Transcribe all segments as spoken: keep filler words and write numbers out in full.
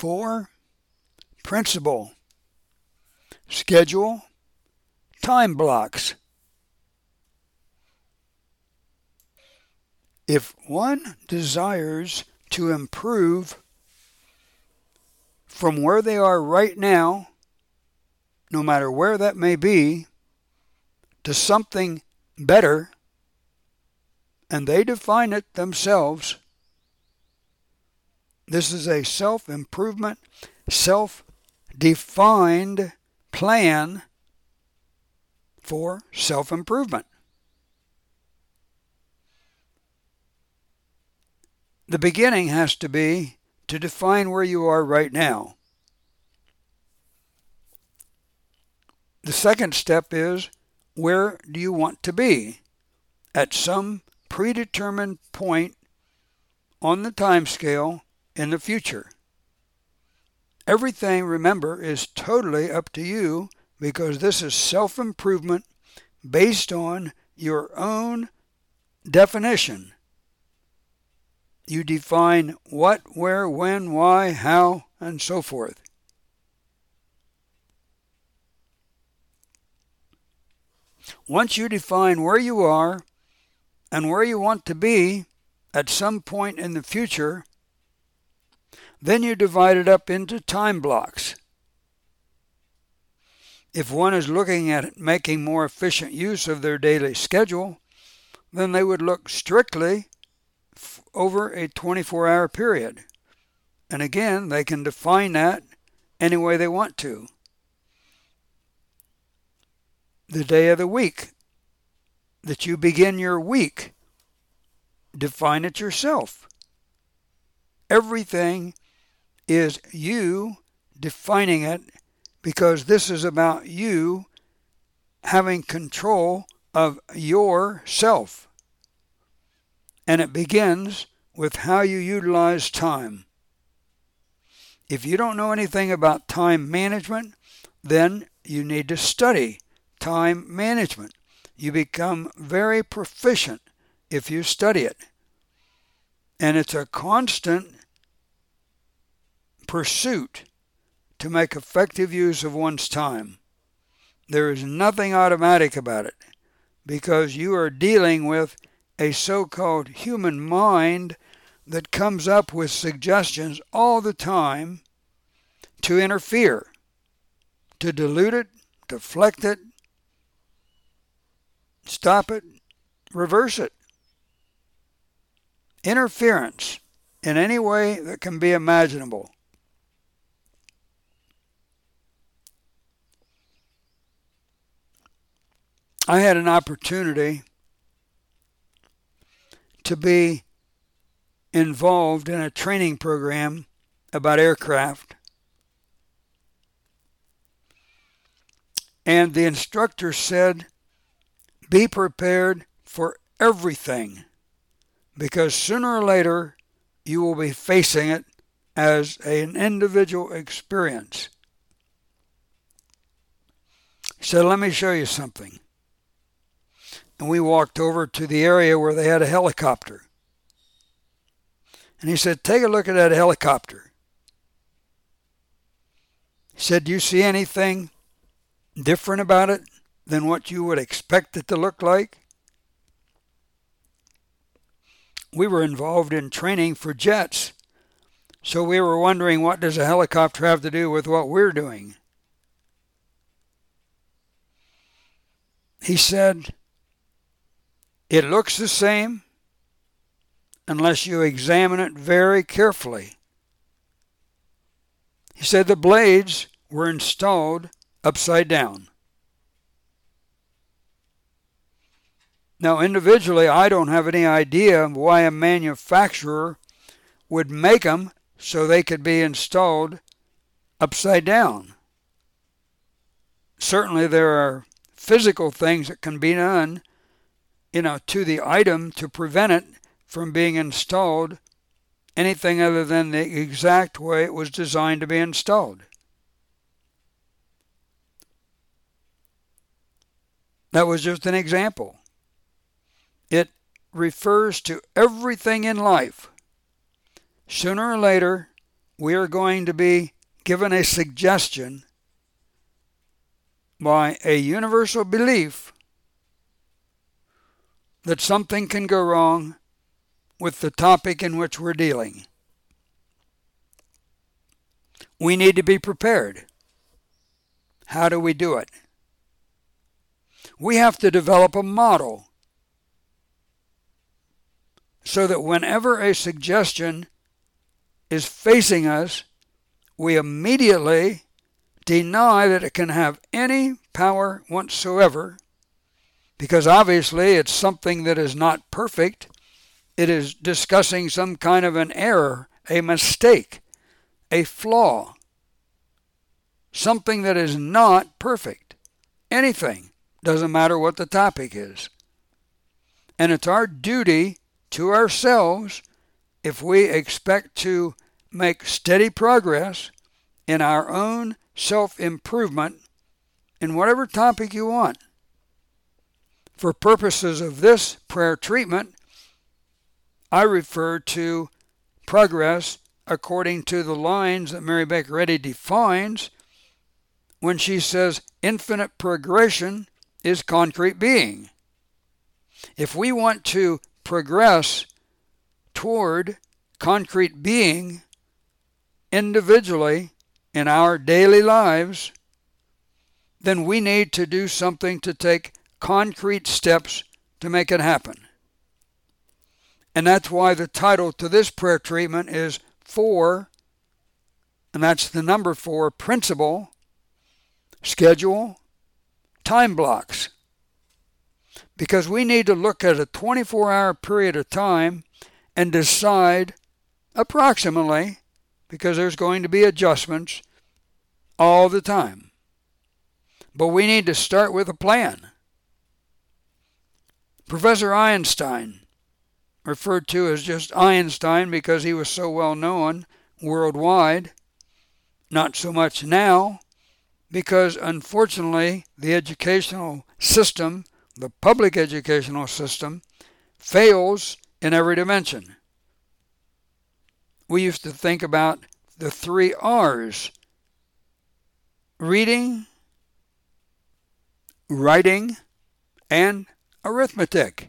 Four, principle. Schedule, time blocks. If one desires to improve from where they are right now, no matter where that may be, to something better, and they define it themselves, this is a self-improvement, self-defined plan for self-improvement. The beginning has to be to define where you are right now. The second step is, where do you want to be at some predetermined point on the time scale in the future? Everything, remember, is totally up to you, because this is self-improvement based on your own definition. You define what, where, when, why, how, and so forth. Once you define where you are and where you want to be at some point in the future, then you divide it up into time blocks. If one is looking at making more efficient use of their daily schedule, then they would look strictly over a twenty-four hour period. And again, they can define that any way they want to. The day of the week that you begin your week, define it yourself. Everything is you defining it, because this is about you having control of yourself. And it begins with how you utilize time. If you don't know anything about time management, then you need to study time management. You become very proficient if you study it. And it's a constant pursuit to make effective use of one's time. There is nothing automatic about it, because you are dealing with a so-called human mind that comes up with suggestions all the time to interfere, to dilute it, deflect it, stop it, reverse it. Interference in any way that can be imaginable. I had an opportunity to be involved in a training program about aircraft. And the instructor said, be prepared for everything, because sooner or later you will be facing it as an individual experience. He said, let me show you something. And we walked over to the area where they had a helicopter. And he said, take a look at that helicopter. He said, do you see anything different about it than what you would expect it to look like? We were involved in training for jets, so we were wondering, what does a helicopter have to do with what we're doing? He said, it looks the same unless you examine it very carefully. He said the blades were installed upside down. Now, individually, I don't have any idea why a manufacturer would make them so they could be installed upside down. Certainly, there are physical things that can be done, you know, to the item to prevent it from being installed anything other than the exact way it was designed to be installed. That was just an example. It refers to everything in life. Sooner or later, we are going to be given a suggestion by a universal belief that something can go wrong with the topic in which we're dealing. We need to be prepared. How do we do it? We have to develop a model so that whenever a suggestion is facing us, we immediately deny that it can have any power whatsoever, because obviously it's something that is not perfect. It is discussing some kind of an error, a mistake, a flaw, something that is not perfect. Anything, doesn't matter what the topic is. And it's our duty to ourselves, if we expect to make steady progress in our own self-improvement in whatever topic you want. For purposes of this prayer treatment, I refer to progress according to the lines that Mary Baker Eddy defines when she says infinite progression is concrete being. If we want to progress toward concrete being individually in our daily lives, then we need to do something to take concrete steps to make it happen. And that's why the title to this prayer treatment is four, and that's the number four, principle, schedule, time blocks. Because we need to look at a twenty-four hour period of time and decide approximately, because there's going to be adjustments all the time. But we need to start with a plan. Professor Einstein, referred to as just Einstein because he was so well known worldwide, not so much now, because unfortunately the educational system, the public educational system, fails in every dimension. We used to think about the three R's: reading, writing, and arithmetic.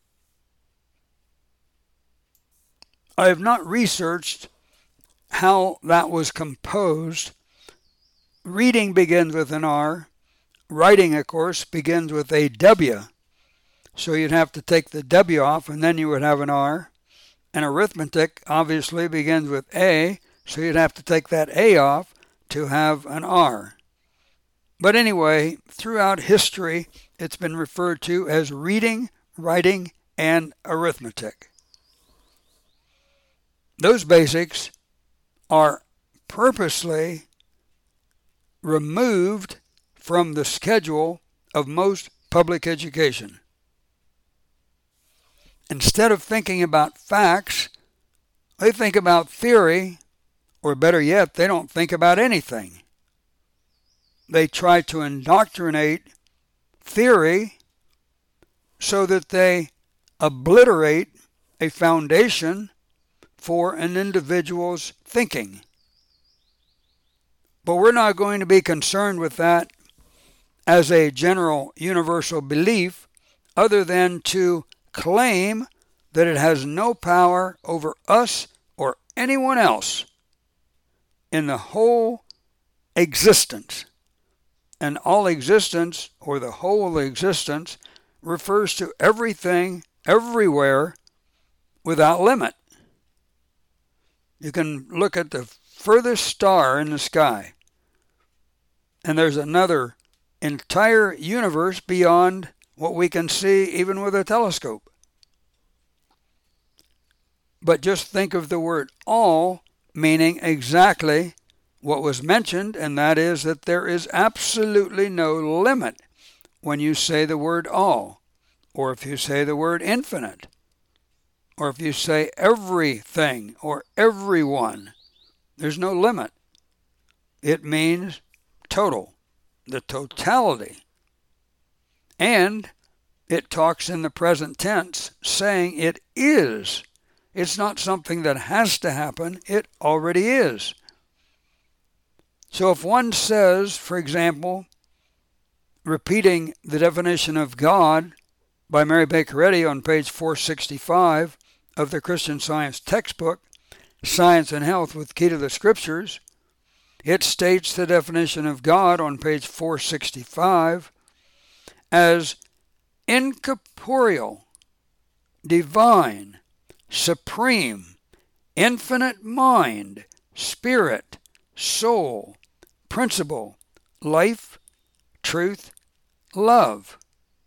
I have not researched how that was composed. Reading begins with an R. Writing, of course, begins with a W. So you'd have to take the W off, and then you would have an R. And arithmetic obviously begins with A, so you'd have to take that A off to have an R. But anyway, throughout history, it's been referred to as reading, writing, and arithmetic. Those basics are purposely removed from the schedule of most public education. Instead of thinking about facts, they think about theory, or better yet, they don't think about anything. They try to indoctrinate theory so that they obliterate a foundation for an individual's thinking. But we're not going to be concerned with that as a general universal belief, other than to claim that it has no power over us or anyone else in the whole existence. And all existence, or the whole existence, refers to everything, everywhere, without limit. You can look at the furthest star in the sky, and there's another entire universe beyond what we can see even with a telescope. But just think of the word all meaning exactly what was mentioned, and that is that there is absolutely no limit when you say the word all, or if you say the word infinite, or if you say everything or everyone. There's no limit. It means total, the totality. And it talks in the present tense, saying it is. It's not something that has to happen. It already is. So if one says, for example, repeating the definition of God by Mary Baker Eddy on page four sixty-five of the Christian Science textbook, Science and Health with Key to the Scriptures, it states the definition of God on page four sixty-five as incorporeal, divine, supreme, infinite mind, spirit, soul, principle, life, truth, love.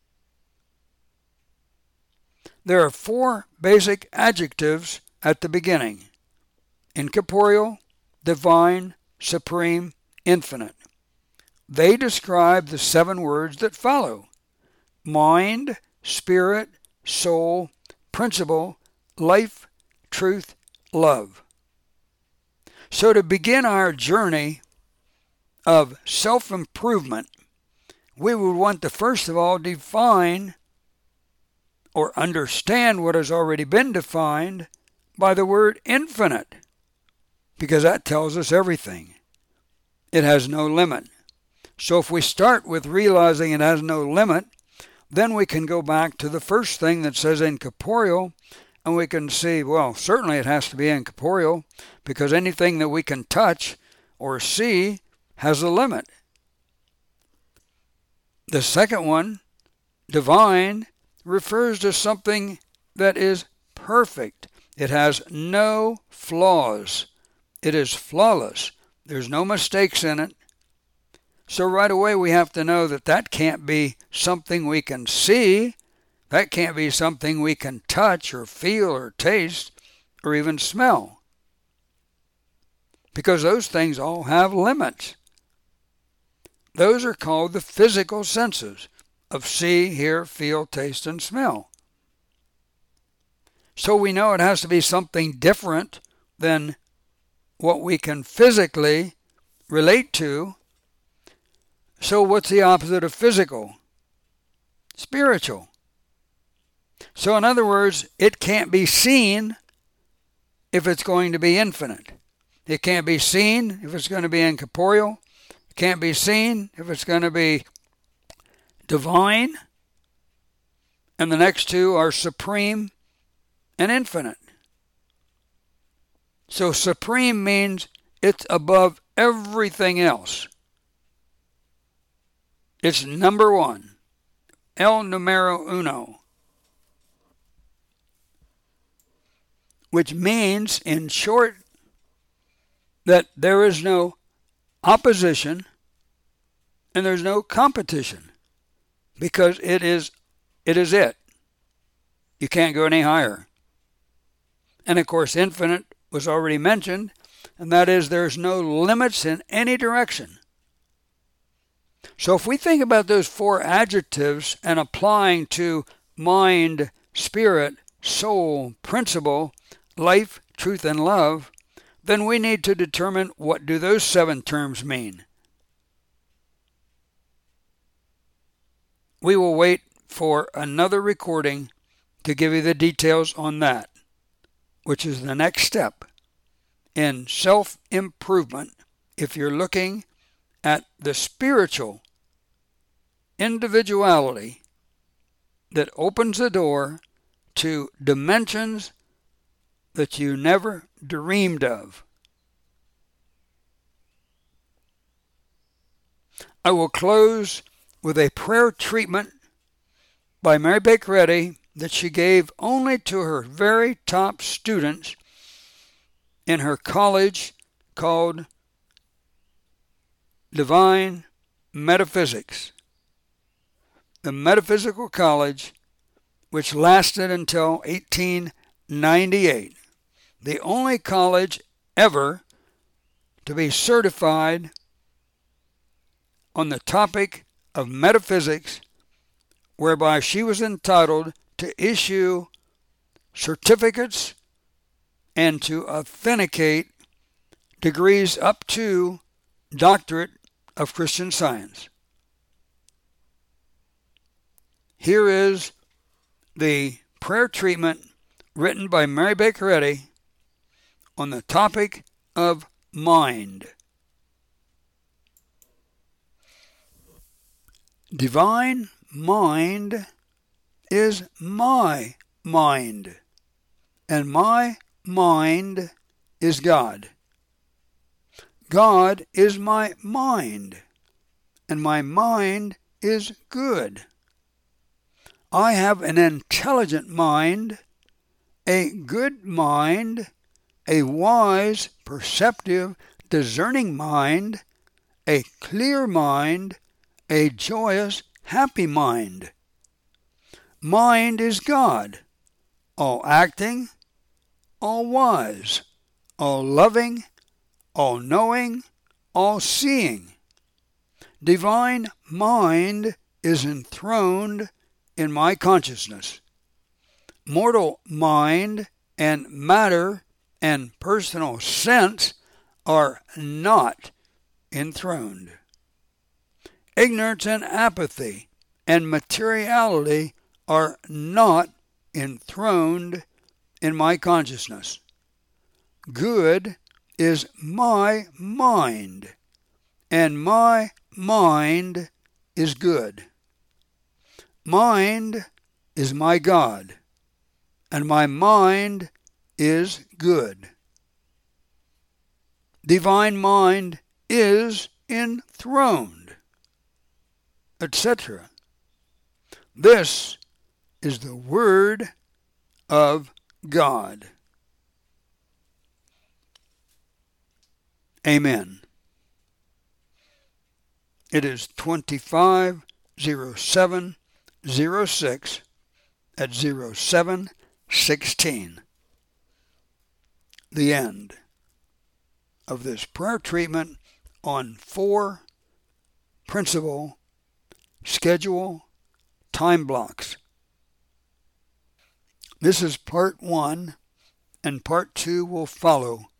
There are four basic adjectives at the beginning: incorporeal, divine, supreme, infinite. They describe the seven words that follow: mind, spirit, soul, principle, life, truth, love. So to begin our journey of self-improvement, we would want to first of all define or understand what has already been defined by the word infinite, because that tells us everything. It has no limit. So if we start with realizing it has no limit, then we can go back to the first thing that says incorporeal, and we can see, well, certainly it has to be incorporeal, because anything that we can touch or see has a limit. The second one, divine, refers to something that is perfect. It has no flaws. It is flawless. There's no mistakes in it. So right away we have to know that that can't be something we can see. That can't be something we can touch or feel or taste or even smell, because those things all have limits. Those are called the physical senses of see, hear, feel, taste, and smell. So we know it has to be something different than what we can physically relate to. So what's the opposite of physical? Spiritual. So in other words, it can't be seen if it's going to be infinite. It can't be seen if it's going to be incorporeal. It can't be seen if it's going to be divine. And the next two are supreme and infinite. So supreme means it's above everything else. It's number one. El numero uno. Which means, in short, that there is no opposition and there's no competition, because it is it is it. You can't go any higher. And of course, infinite was already mentioned, and that is there's no limits in any direction. So if we think about those four adjectives and applying to mind, spirit, soul, principle, life, truth, and love, then we need to determine what do those seven terms mean. We will wait for another recording to give you the details on that, which is the next step in self-improvement if you're looking at the spiritual individuality that opens the door to dimensions that you never dreamed of. I will close with a prayer treatment by Mary Baker Eddy that she gave only to her very top students in her college called Divine Metaphysics. The Metaphysical College, which lasted until eighteen ninety-eight. The only college ever to be certified on the topic of metaphysics, whereby she was entitled to issue certificates and to authenticate degrees up to Doctorate of Christian Science. Here is the prayer treatment written by Mary Baker Eddy on the topic of mind. Divine mind is my mind, and my mind is God. God is my mind, and my mind is good. I have an intelligent mind, a good mind, a wise, perceptive, discerning mind, a clear mind, a joyous, happy mind. Mind is God, all acting, all wise, all loving, all knowing, all seeing. Divine mind is enthroned in my consciousness. Mortal mind and matter and personal sense are not enthroned. Ignorance and apathy and materiality are not enthroned in my consciousness. Good is my mind, and my mind is good. Mind is my God, and my mind is good. Divine mind is enthroned, et cetera. This is the Word of God. Amen. It is twenty-five oh seven oh six at oh seven sixteen. The end of this prayer treatment on four principal schedule time blocks. This is part one, and part two will follow